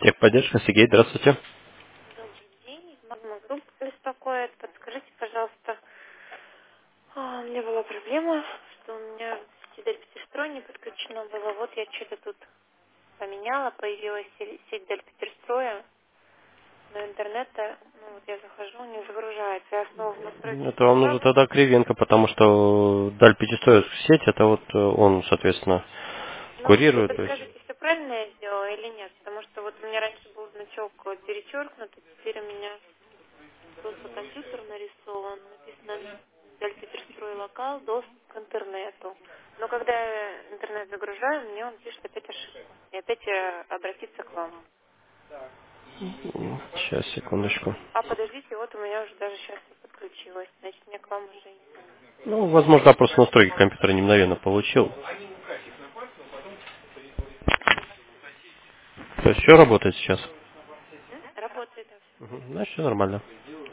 Техподдержка, Сергей, здравствуйте. Добрый день. Магма Групп беспокоит. Подскажите, пожалуйста, у меня была проблема, что у меня сеть Петерстрой не подключена была. Вот я что-то тут поменяла, появилась сеть Петерстроя, но интернета, ну вот я захожу, не загружается. Я снова в настройки Это вам зашла. нужно тогда Кривенко, потому что Даль Пятистоев сеть, это вот он, соответственно, Ну, вы курирует. То есть. подскажете, все правильно я сделала или нет? Потому что вот у меня раньше был значок перечеркнут, а теперь у меня просто компьютер нарисован, написано Дальпетерстрой локал, доступ к интернету. Но когда я интернет загружаю, мне он пишет опять ошибку. И опять обратиться к вам. Сейчас, секундочку. А подождите, вот у меня уже даже сейчас подключилось. Значит, мне к вам уже и не надо. Ну, возможно, просто настройки компьютера не мгновенно получил. То есть все работает сейчас? Работает, да, все. Значит, все нормально.